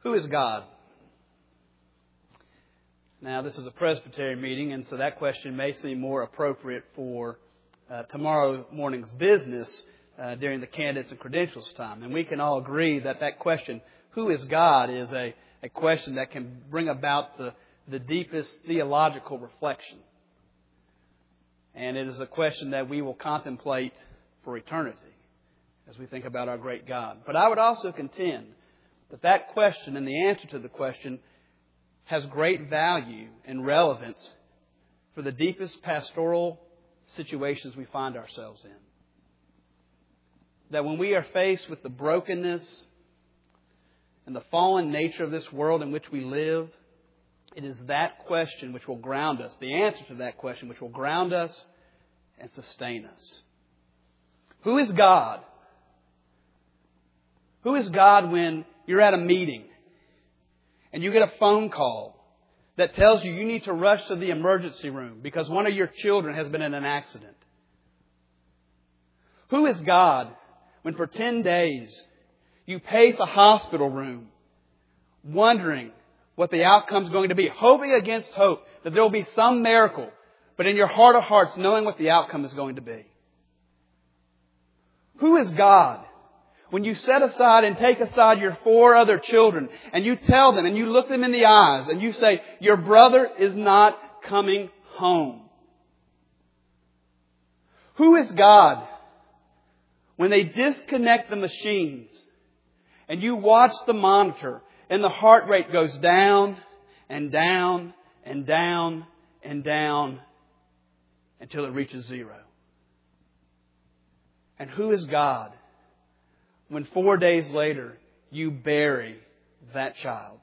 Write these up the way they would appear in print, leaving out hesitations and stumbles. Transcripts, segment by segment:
Who is God? Now, this is a Presbyterian meeting, and so that question may seem more appropriate for tomorrow morning's business during the candidates and credentials time. And we can all agree that that question, who is God, is a question that can bring about the deepest theological reflection. And it is a question that we will contemplate for eternity as we think about our great God. But I would also contend that that question and the answer to the question has great value and relevance for the deepest pastoral situations we find ourselves in. That when we are faced with the brokenness and the fallen nature of this world in which we live, it is that question which will ground us, the answer to that question which will ground us and sustain us. Who is God? Who is God when you're at a meeting and you get a phone call that tells you need to rush to the emergency room because one of your children has been in an accident? Who is God when for 10 days you pace a hospital room wondering what the outcome is going to be, hoping against hope that there will be some miracle, but in your heart of hearts knowing what the outcome is going to be? Who is God when you set aside and take aside your 4 other children and you tell them and you look them in the eyes and you say, your brother is not coming home? Who is God when they disconnect the machines and you watch the monitor and the heart rate goes down and down and down and down until it reaches 0? And who is God when 4 days later you bury that child?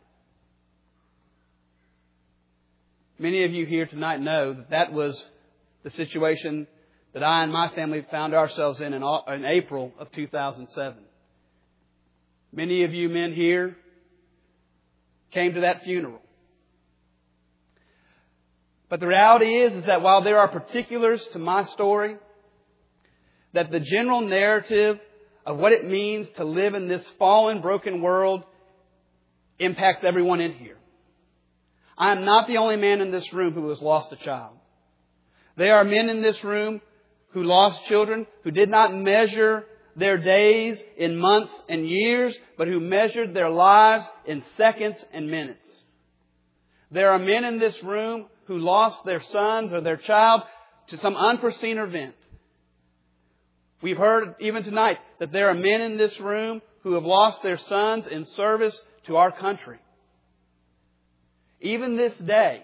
Many of you here tonight know that that was the situation that I and my family found ourselves in April of 2007. Many of you men here came to that funeral. But the reality is that while there are particulars to my story, that the general narrative of what it means to live in this fallen, broken world impacts everyone in here. I am not the only man in this room who has lost a child. There are men in this room who lost children, who did not measure their days in months and years, but who measured their lives in seconds and minutes. There are men in this room who lost their sons or their child to some unforeseen event. We've heard even tonight that there are men in this room who have lost their sons in service to our country. Even this day,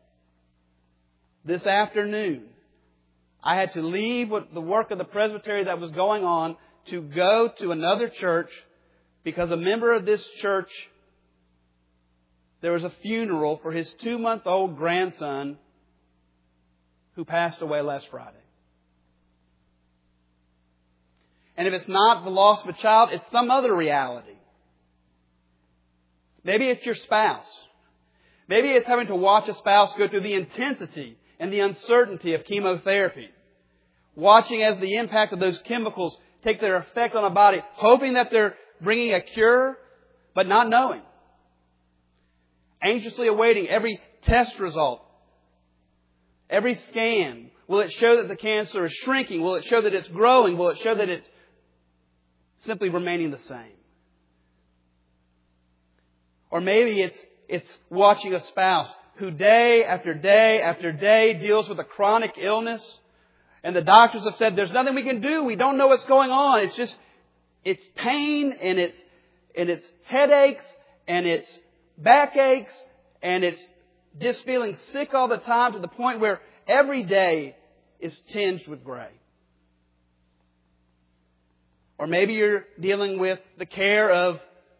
this afternoon, I had to leave the work of the presbytery that was going on to go to another church because a member of this church, there was a funeral for his 2-month-old grandson who passed away last Friday. And if it's not the loss of a child, it's some other reality. Maybe it's your spouse. Maybe it's having to watch a spouse go through the intensity and the uncertainty of chemotherapy. Watching as the impact of those chemicals take their effect on a body, hoping that they're bringing a cure, but not knowing. Anxiously awaiting every test result, every scan. Will it show that the cancer is shrinking? Will it show that it's growing? Will it show that it's simply remaining the same? Or maybe it's watching a spouse who day after day after day deals with a chronic illness, and the doctors have said there's nothing we can do. We don't know what's going on. It's pain and it's headaches and it's backaches and it's just feeling sick all the time to the point where every day is tinged with gray. Or maybe you're dealing with the care of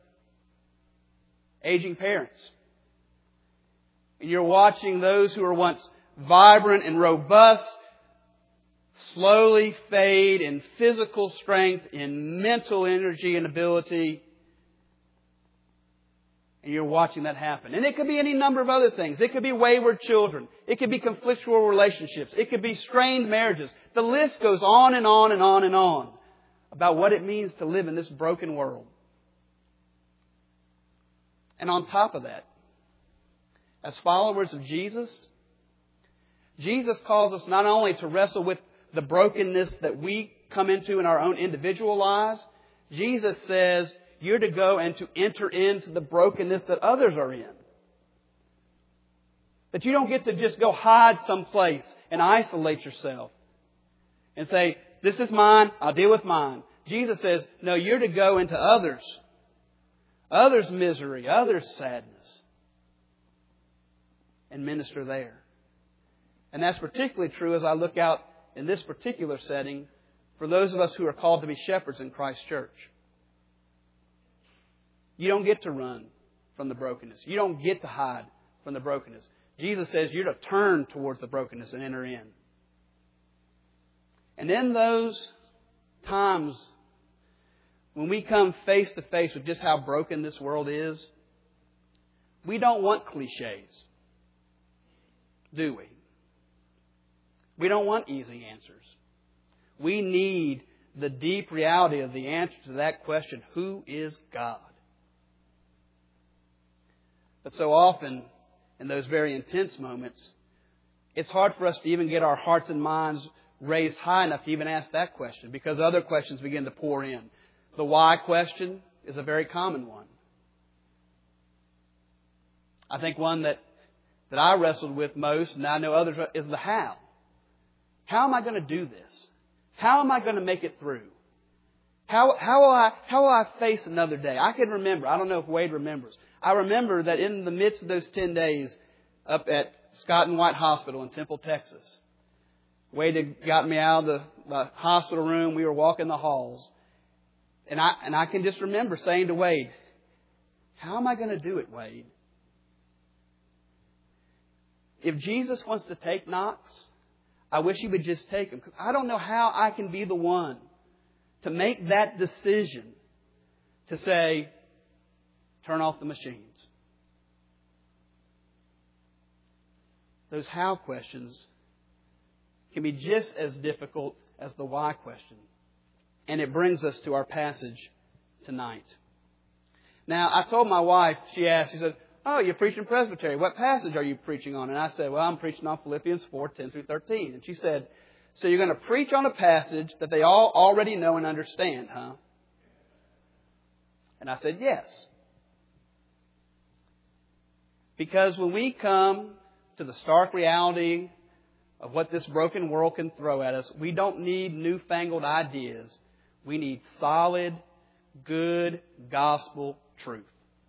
aging parents. And you're watching those who were once vibrant and robust slowly fade in physical strength, in mental energy and ability. And you're watching that happen. And it could be any number of other things. It could be wayward children. It could be conflictual relationships. It could be strained marriages. The list goes on and on and on and on about what it means to live in this broken world. And on top of that, as followers of Jesus, Jesus calls us not only to wrestle with the brokenness that we come into in our own individual lives, Jesus says you're to go and to enter into the brokenness that others are in. That you don't get to just go hide someplace and isolate yourself and say, this is mine, I'll deal with mine. Jesus says, no, you're to go into others' misery, others' sadness, and minister there. And that's particularly true as I look out in this particular setting for those of us who are called to be shepherds in Christ's church. You don't get to run from the brokenness. You don't get to hide from the brokenness. Jesus says you're to turn towards the brokenness and enter in. And in those times when we come face to face with just how broken this world is, we don't want cliches, do we? We don't want easy answers. We need the deep reality of the answer to that question, who is God? But so often, in those very intense moments, it's hard for us to even get our hearts and minds raised high enough to even ask that question, because other questions begin to pour in. The why question is a very common one. I think one that I wrestled with most, and I know others, is the how. How am I going to do this? How am I going to make it through? How will I face another day? I can remember, I don't know if Wade remembers, I remember that in the midst of those 10 days up at Scott and White Hospital in Temple, Texas, Wade had got me out of the hospital room. We were walking the halls. And I can just remember saying to Wade, how am I going to do it, Wade? If Jesus wants to take Knox, I wish He would just take him, because I don't know how I can be the one to make that decision to say, turn off the machines. Those how questions can be just as difficult as the why question. And it brings us to our passage tonight. Now, I told my wife, she said, oh, you're preaching Presbytery. What passage are you preaching on? And I said, well, I'm preaching on Philippians 4:10 through 13. And she said, so you're going to preach on a passage that they all already know and understand, huh? And I said, yes. Because when we come to the stark reality of what this broken world can throw at us, we don't need newfangled ideas. We need solid, good gospel truth.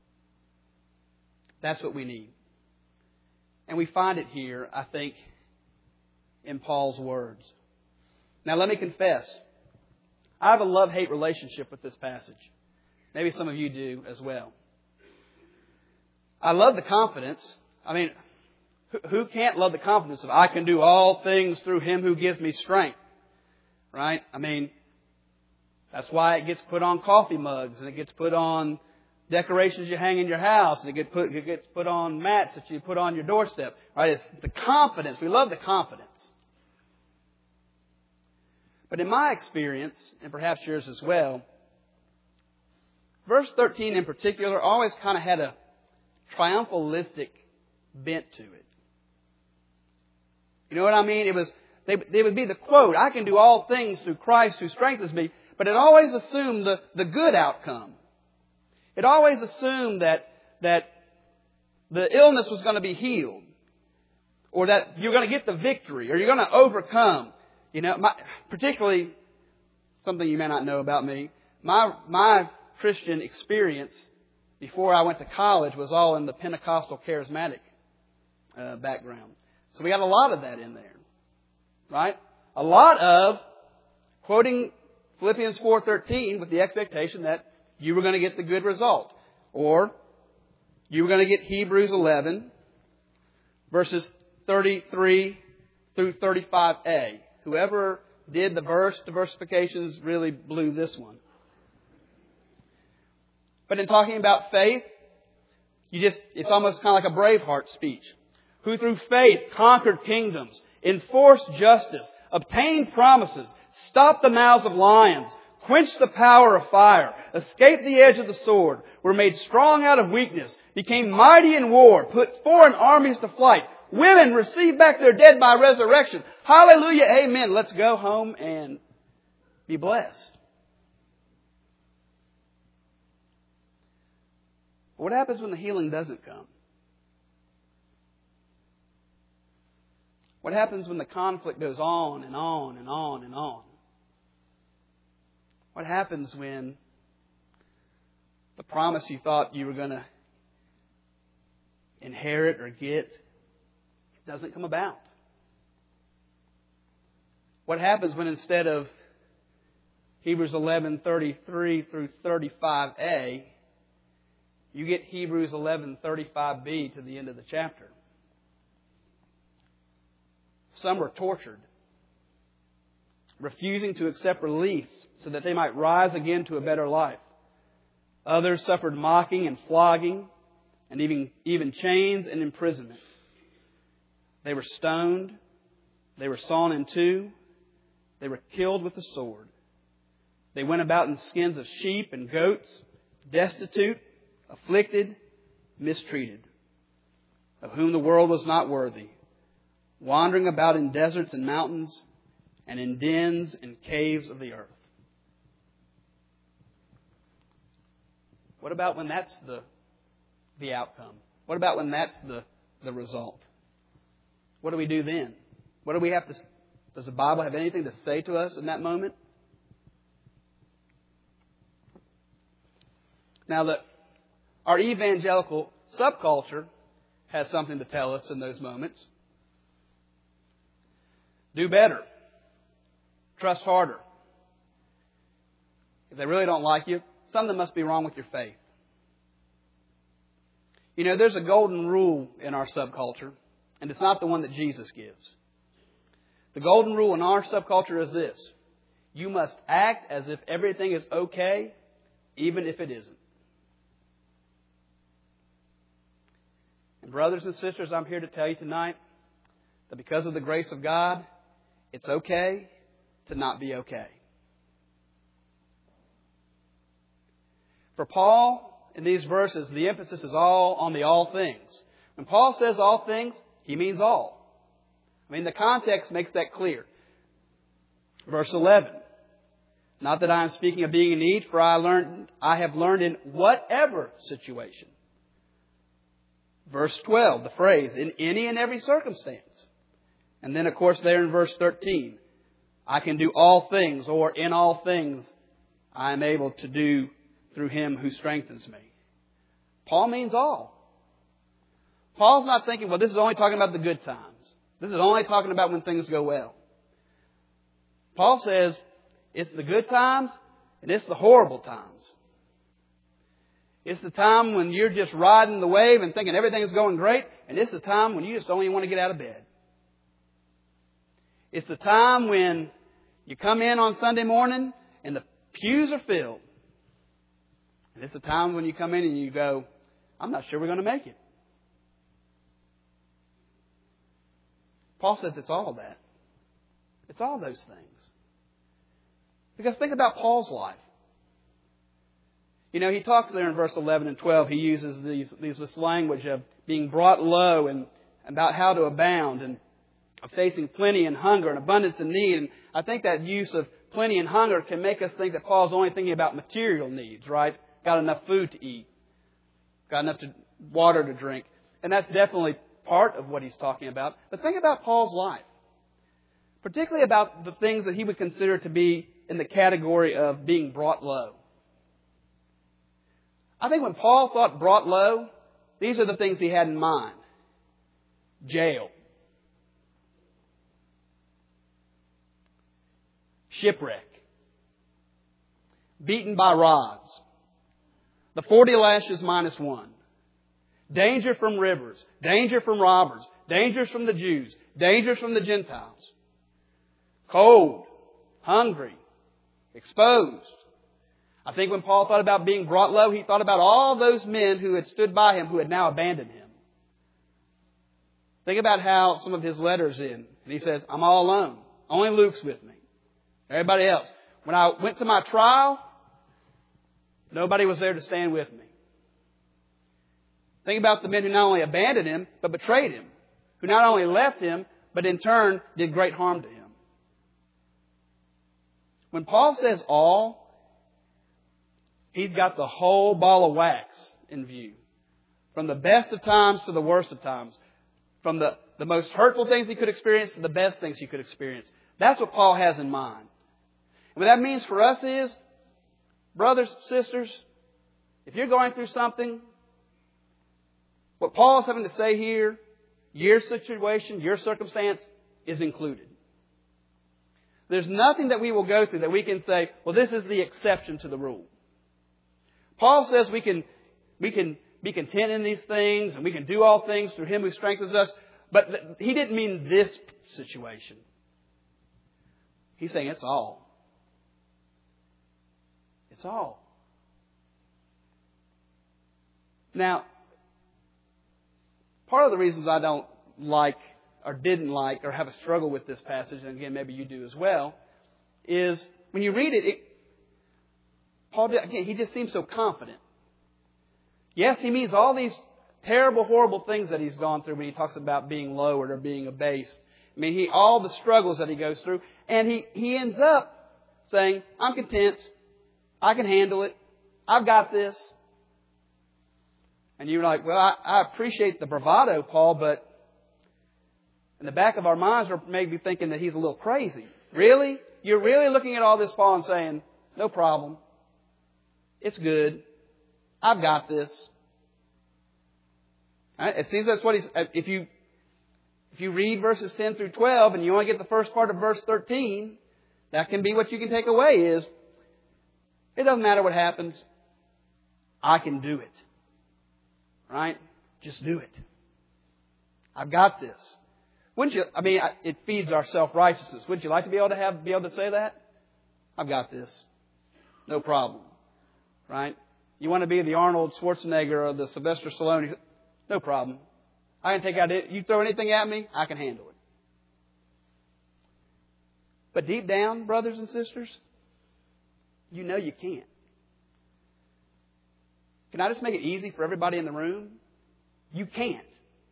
That's what we need. And we find it here, I think, in Paul's words. Now, let me confess, I have a love-hate relationship with this passage. Maybe some of you do as well. I love the confidence. I mean, who can't love the confidence of I can do all things through Him who gives me strength? Right? I mean, that's why it gets put on coffee mugs, and it gets put on decorations you hang in your house, and it gets put on mats that you put on your doorstep. Right? It's the confidence. We love the confidence. But in my experience, and perhaps yours as well, verse 13 in particular always kind of had a triumphalistic bent to it. You know what I mean? They would be the quote, I can do all things through Christ who strengthens me, but it always assumed the good outcome. It always assumed that the illness was going to be healed, or that you're going to get the victory, or you're going to overcome. You know, particularly something you may not know about me, my Christian experience before I went to college was all in the Pentecostal charismatic background. So we got a lot of that in there, right? A lot of quoting Philippians 4:13 with the expectation that you were going to get the good result. Or you were going to get Hebrews 11, verses 33 through 35a. Whoever did the diversifications really blew this one. But in talking about faith, it's almost kind of like a Braveheart speech. Who through faith conquered kingdoms, enforced justice, obtained promises, stopped the mouths of lions, quenched the power of fire, escaped the edge of the sword, were made strong out of weakness, became mighty in war, put foreign armies to flight. Women received back their dead by resurrection. Hallelujah, amen. Let's go home and be blessed. But what happens when the healing doesn't come? What happens when the conflict goes on and on and on and on? What happens when the promise you thought you were going to inherit or get doesn't come about? What happens when instead of Hebrews 11:33 through 35a, you get Hebrews 11:35b to the end of the chapter? Some were tortured, refusing to accept release so that they might rise again to a better life. Others suffered mocking and flogging and even chains and imprisonment. They were stoned. They were sawn in two. They were killed with the sword. They went about in skins of sheep and goats, destitute, afflicted, mistreated, of whom the world was not worthy, wandering about in deserts and mountains, and in dens and caves of the earth. What about when that's the outcome? What about when that's the result? What do we do then? What do we have to? Does the Bible have anything to say to us in that moment? Now, our evangelical subculture has something to tell us in those moments. Do better. Trust harder. If they really don't like you, something must be wrong with your faith. You know, there's a golden rule in our subculture, and it's not the one that Jesus gives. The golden rule in our subculture is this: you must act as if everything is okay, even if it isn't. And brothers and sisters, I'm here to tell you tonight that because of the grace of God, it's okay to not be okay. For Paul, in these verses, the emphasis is all on the all things. When Paul says all things, he means all. I mean, the context makes that clear. Verse 11. Not that I am speaking of being in need, for I have learned in whatever situation. Verse 12, the phrase, in any and every circumstance. And then, of course, there in verse 13, I can do all things, or in all things I am able to do through Him who strengthens me. Paul means all. Paul's not thinking, well, this is only talking about the good times. This is only talking about when things go well. Paul says it's the good times and it's the horrible times. It's the time when you're just riding the wave and thinking everything's going great, and it's the time when you just don't even want to get out of bed. It's the time when you come in on Sunday morning and the pews are filled. And it's the time when you come in and you go, I'm not sure we're going to make it. Paul says it's all that. It's all those things. Because think about Paul's life. You know, he talks there in verse 11 and 12, he uses this language of being brought low and about how to abound and of facing plenty and hunger and abundance and need. And I think that use of plenty and hunger can make us think that Paul's only thinking about material needs, right? Got enough food to eat. Got enough water to drink. And that's definitely part of what he's talking about. But think about Paul's life. Particularly about the things that he would consider to be in the category of being brought low. I think when Paul thought brought low, these are the things he had in mind. Jail. Shipwreck. Beaten by rods. The 40 lashes minus one. Danger from rivers. Danger from robbers. Dangers from the Jews. Dangers from the Gentiles. Cold. Hungry. Exposed. I think when Paul thought about being brought low, he thought about all those men who had stood by him who had now abandoned him. Think about how some of his letters end. And he says, I'm all alone. Only Luke's with me. Everybody else. when I went to my trial, nobody was there to stand with me. Think about the men who not only abandoned him, but betrayed him. Who not only left him, but in turn did great harm to him. When Paul says all, he's got the whole ball of wax in view. From the best of times to the worst of times. From the most hurtful things he could experience to the best things he could experience. That's what Paul has in mind. And what that means for us is, brothers, sisters, if you're going through something, what Paul is having to say here, your situation, your circumstance, is included. There's nothing that we will go through that we can say, well, this is the exception to the rule. Paul says we can be content in these things and we can do all things through Him who strengthens us. But he didn't mean this situation. He's saying it's all. It's all. Now, part of the reasons I don't like or didn't like or have a struggle with this passage, and again, maybe you do as well, is when you read it, Paul, again, he just seems so confident. Yes, he means all these terrible, horrible things that he's gone through when he talks about being lowered or being abased. I mean, all the struggles that he goes through. And he ends up saying, I'm content. I can handle it. I've got this. And you're like, well, I appreciate the bravado, Paul, but in the back of our minds we're maybe thinking that he's a little crazy. Really? You're really looking at all this, Paul, and saying, no problem. It's good. I've got this. Right? It seems that's what he's... If you read verses 10 through 12 and you only get the first part of verse 13, that can be what you can take away is, it doesn't matter what happens. I can do it. Right? Just do it. I've got this. Wouldn't you? I mean, it feeds our self-righteousness. Wouldn't you like to be able to say that? I've got this. No problem. Right? You want to be the Arnold Schwarzenegger or the Sylvester Stallone? No problem. I can take out it. You throw anything at me, I can handle it. But deep down, brothers and sisters, you know you can't. Can I just make it easy for everybody in the room? You can't.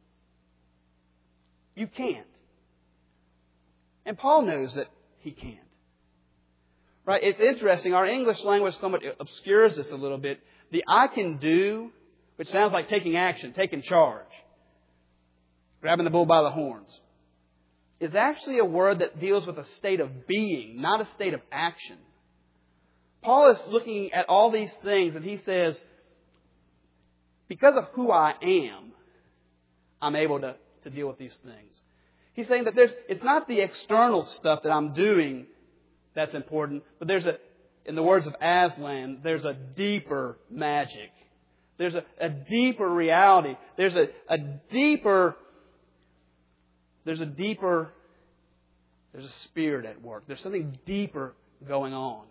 You can't. And Paul knows that he can't. Right? It's interesting. Our English language somewhat obscures this a little bit. The I can do, which sounds like taking action, taking charge, grabbing the bull by the horns, is actually a word that deals with a state of being, not a state of action. Paul is looking at all these things and he says, because of who I am, I'm able to deal with these things. He's saying that it's not the external stuff that I'm doing that's important, but in the words of Aslan, there's a deeper magic. There's a deeper reality. There's a deeper spirit at work. There's something deeper going on.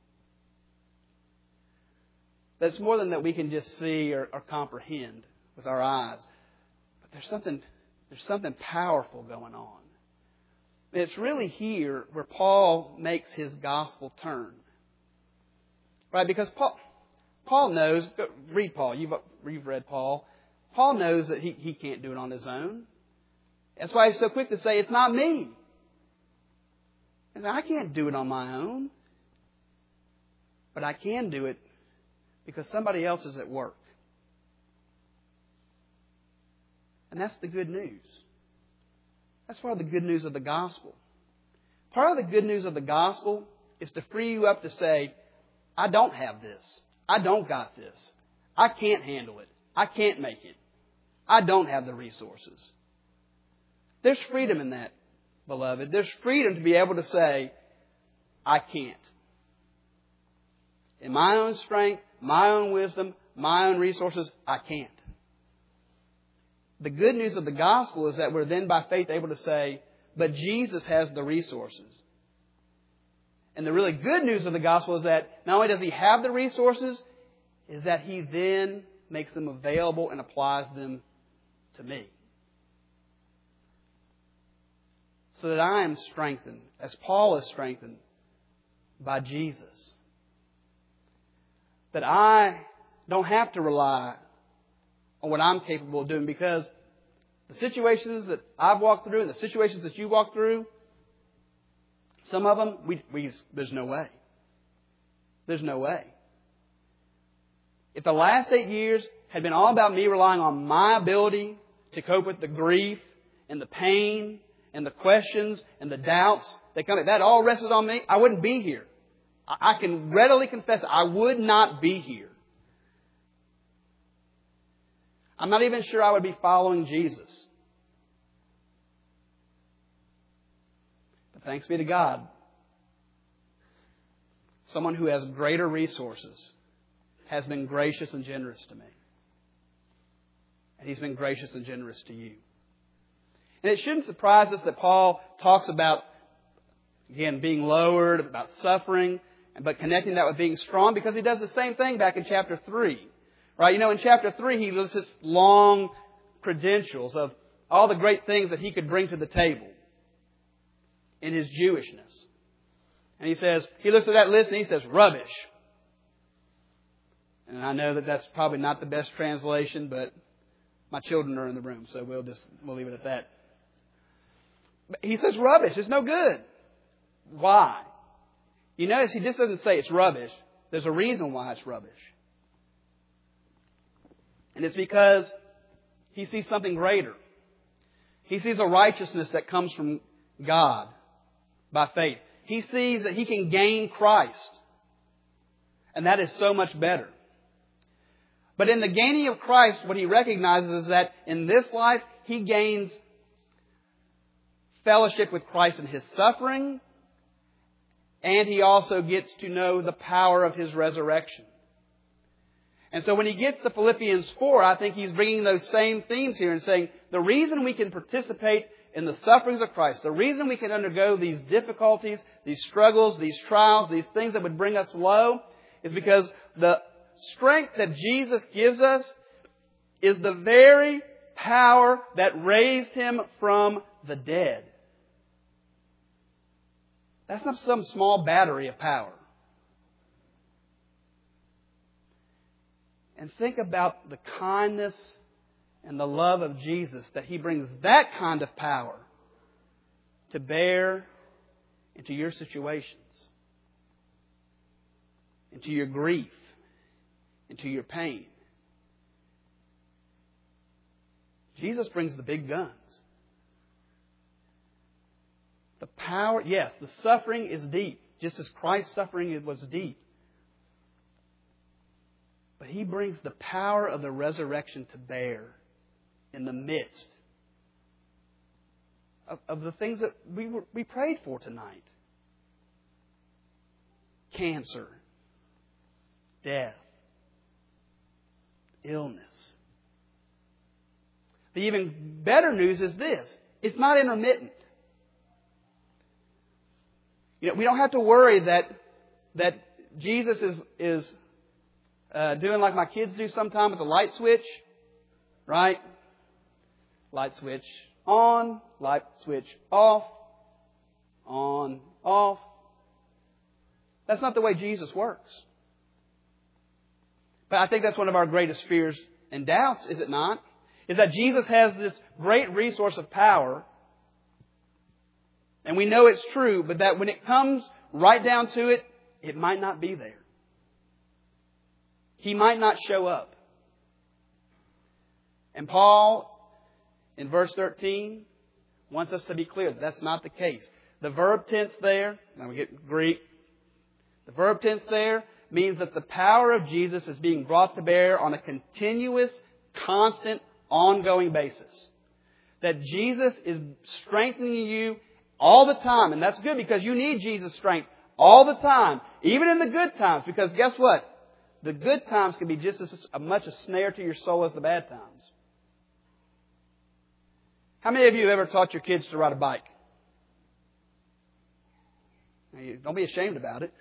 That's more than that we can just see or comprehend with our eyes. But there's something powerful going on. And it's really here where Paul makes his gospel turn. Right? Because Paul knows, read Paul, you've read Paul. Paul knows that he can't do it on his own. That's why he's so quick to say, it's not me. And I can't do it on my own. But I can do it because somebody else is at work. And that's the good news. That's part of the good news of the gospel. Part of the good news of the gospel is to free you up to say, I don't have this. I don't got this. I can't handle it. I can't make it. I don't have the resources. There's freedom in that, beloved. There's freedom to be able to say, I can't. In my own strength, my own wisdom, my own resources, I can't. The good news of the gospel is that we're then by faith able to say, but Jesus has the resources. And the really good news of the gospel is that not only does He have the resources, is that He then makes them available and applies them to me. So that I am strengthened, as Paul is strengthened, by Jesus. That I don't have to rely on what I'm capable of doing, because the situations that I've walked through and the situations that you walk through, some of them, there's no way. There's no way. If the last 8 years had been all about me relying on my ability to cope with the grief and the pain and the questions and the doubts that all rested on me, I wouldn't be here. I can readily confess I would not be here. I'm not even sure I would be following Jesus. But thanks be to God, someone who has greater resources has been gracious and generous to me. And He's been gracious and generous to you. And it shouldn't surprise us that Paul talks about, again, being lowered, about suffering, but connecting that with being strong, because he does the same thing back in chapter 3. Right? You know, in chapter 3, he lists this long credentials of all the great things that he could bring to the table in his Jewishness. And he looks at that list and he says, rubbish. And I know that that's probably not the best translation, but my children are in the room, so we'll leave it at that. But he says rubbish. It's no good. Why? You notice he just doesn't say it's rubbish. There's a reason why it's rubbish. And it's because he sees something greater. He sees a righteousness that comes from God by faith. He sees that he can gain Christ. And that is so much better. But in the gaining of Christ, what he recognizes is that in this life, he gains fellowship with Christ in His suffering, and he also gets to know the power of His resurrection. And so when he gets to Philippians 4, I think he's bringing those same themes here and saying the reason we can participate in the sufferings of Christ, the reason we can undergo these difficulties, these struggles, these trials, these things that would bring us low, is because the strength that Jesus gives us is the very power that raised Him from the dead. That's not some small battery of power. And think about the kindness and the love of Jesus, that He brings that kind of power to bear into your situations, into your grief, into your pain. Jesus brings the big guns. The power, yes, the suffering is deep, just as Christ's suffering was deep. But He brings the power of the resurrection to bear in the midst of the things that we prayed for tonight. Cancer, death, illness. The even better news is this: it's not intermittent. You know, we don't have to worry that Jesus is doing like my kids do sometime with the light switch, right? Light switch on, light switch off, on, off. That's not the way Jesus works. But I think that's one of our greatest fears and doubts, is it not? Is that Jesus has this great resource of power, and we know it's true, but that when it comes right down to it, it might not be there. He might not show up. And Paul, in verse 13, wants us to be clear that that's not the case. The verb tense there, now we get Greek. The verb tense there means that the power of Jesus is being brought to bear on a continuous, constant, ongoing basis. That Jesus is strengthening you all the time. And that's good, because you need Jesus' strength all the time. Even in the good times. Because guess what? The good times can be just as much a snare to your soul as the bad times. How many of you have ever taught your kids to ride a bike? Don't be ashamed about it.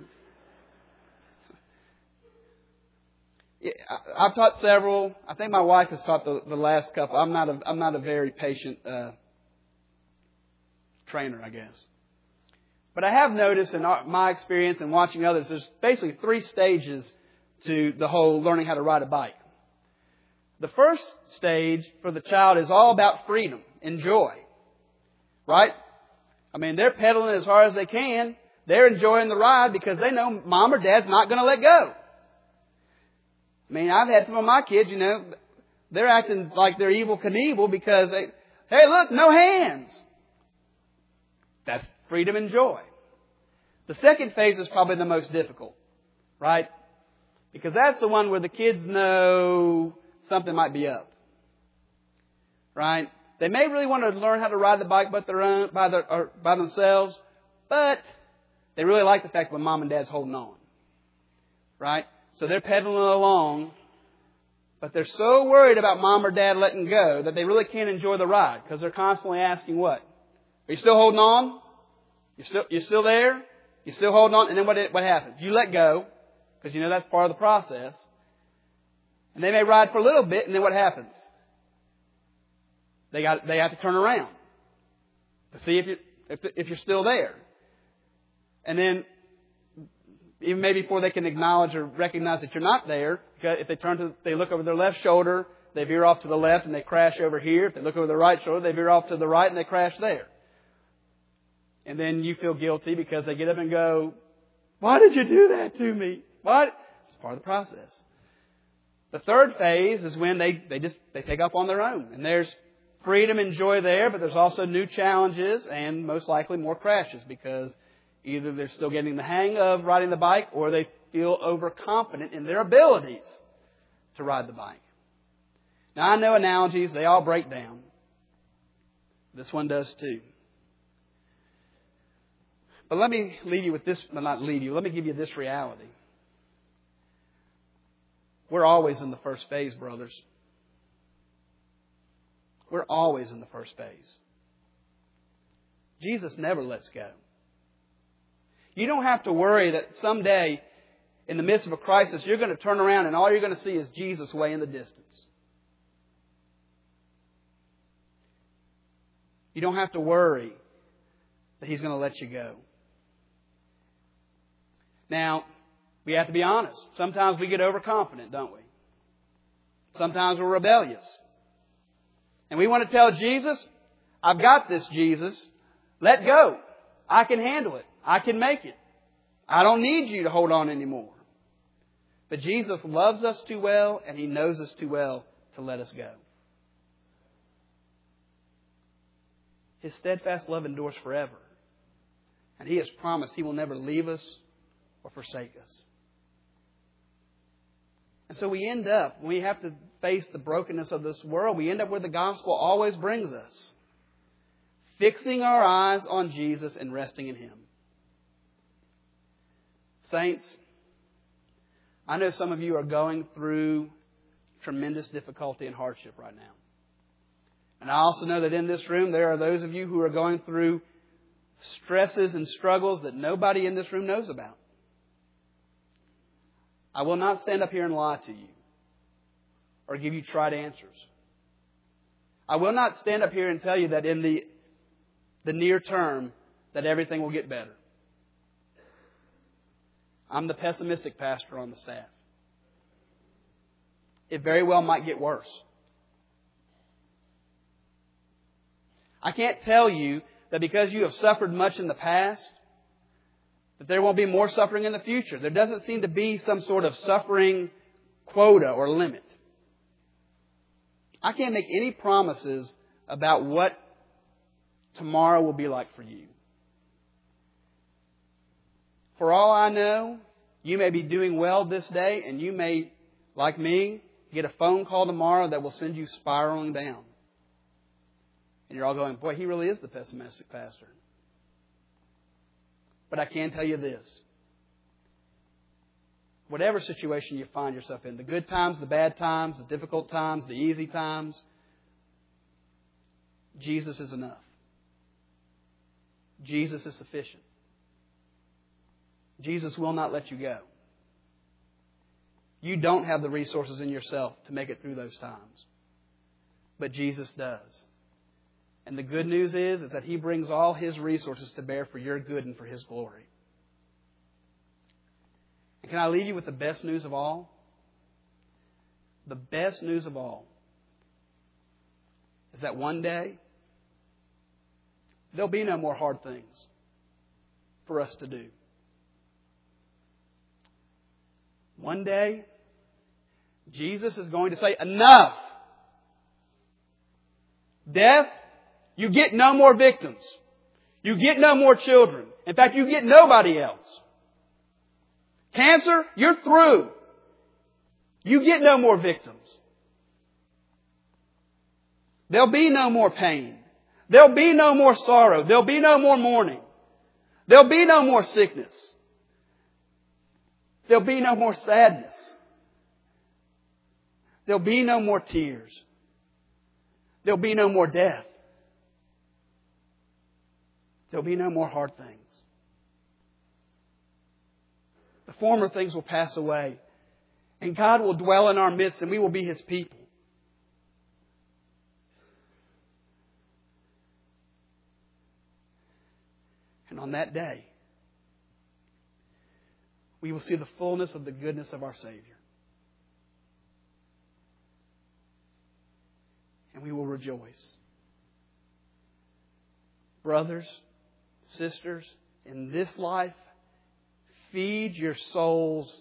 I've taught several. I think my wife has taught the last couple. I'm not a very patient trainer, I guess. But I have noticed in my experience and watching others, there's basically 3 stages to the whole learning how to ride a bike. The first stage for the child is all about freedom and joy. Right? I mean, they're pedaling as hard as they can. They're enjoying the ride because they know mom or dad's not going to let go. I mean, I've had some of my kids, they're acting like they're Evel Knievel because hey, look, no hands. That's freedom and joy. The second phase is probably the most difficult, right? Because that's the one where the kids know something might be up, right? They may really want to learn how to ride the bike by themselves, but they really like the fact when mom and dad's holding on, right? So they're pedaling along, but they're so worried about mom or dad letting go that they really can't enjoy the ride because they're constantly asking what? Are you still holding on? You're still there? You still holding on? And then what happens? You let go because that's part of the process. And they may ride for a little bit, and then what happens? They have to turn around to see if you're still there. And then even maybe before they can acknowledge or recognize that you're not there, if they look over their left shoulder, they veer off to the left and they crash over here. If they look over their right shoulder, they veer off to the right and they crash there. And then you feel guilty because they get up and go, "Why did you do that to me?" What? It's part of the process. The third phase is when they take off on their own. And there's freedom and joy there, but there's also new challenges and most likely more crashes because either they're still getting the hang of riding the bike or they feel overconfident in their abilities to ride the bike. Now I know analogies, they all break down. This one does too. But let me leave you with this, let me give you this reality. We're always in the first phase, brothers. We're always in the first phase. Jesus never lets go. You don't have to worry that someday, in the midst of a crisis, you're going to turn around and all you're going to see is Jesus way in the distance. You don't have to worry that He's going to let you go. Now, we have to be honest. Sometimes we get overconfident, don't we? Sometimes we're rebellious. And we want to tell Jesus, "I've got this, Jesus. Let go. I can handle it. I can make it. I don't need you to hold on anymore." But Jesus loves us too well and He knows us too well to let us go. His steadfast love endures forever. And He has promised He will never leave us or forsake us. And so we end up, when we have to face the brokenness of this world, we end up where the gospel always brings us. Fixing our eyes on Jesus and resting in Him. Saints, I know some of you are going through tremendous difficulty and hardship right now. And I also know that in this room there are those of you who are going through stresses and struggles that nobody in this room knows about. I will not stand up here and lie to you or give you trite answers. I will not stand up here and tell you that in the near term that everything will get better. I'm the pessimistic pastor on the staff. It very well might get worse. I can't tell you that because you have suffered much in the past, that there won't be more suffering in the future. There doesn't seem to be some sort of suffering quota or limit. I can't make any promises about what tomorrow will be like for you. For all I know, you may be doing well this day, and you may, like me, get a phone call tomorrow that will send you spiraling down. And you're all going, "Boy, he really is the pessimistic pastor." But I can tell you this. Whatever situation you find yourself in, the good times, the bad times, the difficult times, the easy times, Jesus is enough. Jesus is sufficient. Jesus will not let you go. You don't have the resources in yourself to make it through those times. But Jesus does. And the good news is that He brings all His resources to bear for your good and for His glory. And can I leave you with the best news of all? The best news of all is that one day there'll be no more hard things for us to do. One day, Jesus is going to say, enough! Death, you get no more victims. You get no more children. In fact, you get nobody else. Cancer, you're through. You get no more victims. There'll be no more pain. There'll be no more sorrow. There'll be no more mourning. There'll be no more sickness. There'll be no more sadness. There'll be no more tears. There'll be no more death. There'll be no more hard things. The former things will pass away, and God will dwell in our midst, and we will be His people. And on that day, we will see the fullness of the goodness of our Savior. And we will rejoice. Brothers, sisters, in this life, feed your souls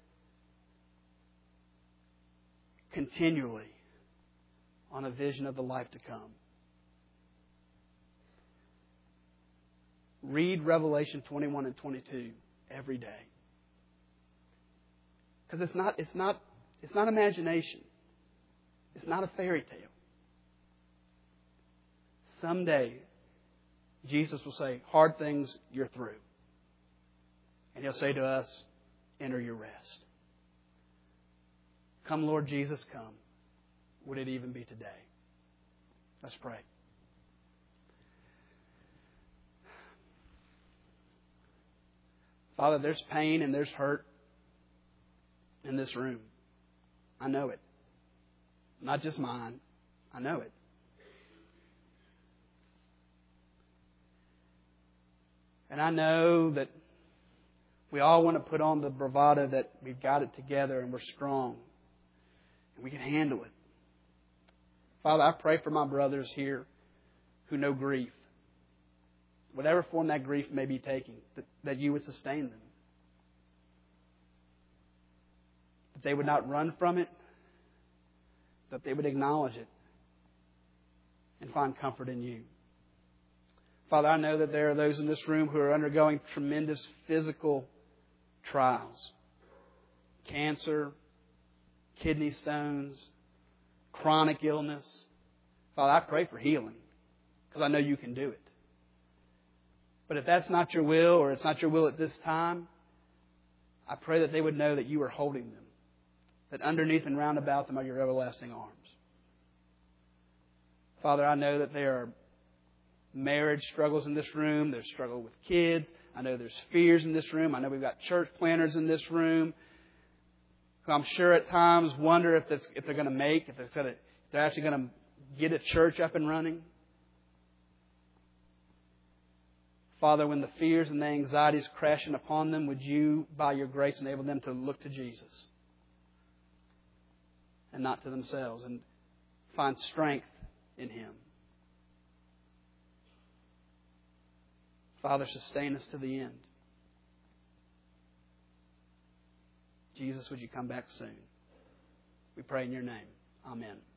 continually on a vision of the life to come. Read Revelation 21 and 22 every day. Because it's not imagination. It's not a fairy tale. Someday, Jesus will say, hard things, you're through. And He'll say to us, enter your rest. Come, Lord Jesus, come. Would it even be today? Let's pray. Father, there's pain and there's hurt in this room. I know it. Not just mine. I know it. And I know that we all want to put on the bravado that we've got it together and we're strong and we can handle it. Father, I pray for my brothers here who know grief. Whatever form that grief may be taking, that You would sustain them. That they would not run from it, that they would acknowledge it and find comfort in You. Father, I know that there are those in this room who are undergoing tremendous physical trials. Cancer, kidney stones, chronic illness. Father, I pray for healing because I know You can do it. But if that's not Your will, or it's not Your will at this time, I pray that they would know that You are holding them, that underneath and round about them are Your everlasting arms. Father, I know that there are marriage struggles in this room. There's struggle with kids. I know there's fears in this room. I know we've got church planners in this room who I'm sure at times wonder if they're going to make, if they're actually going to get a church up and running. Father, when the fears and the anxieties crashing upon them, would You, by Your grace, enable them to look to Jesus and not to themselves and find strength in Him. Father, sustain us to the end. Jesus, would You come back soon? We pray in Your name. Amen.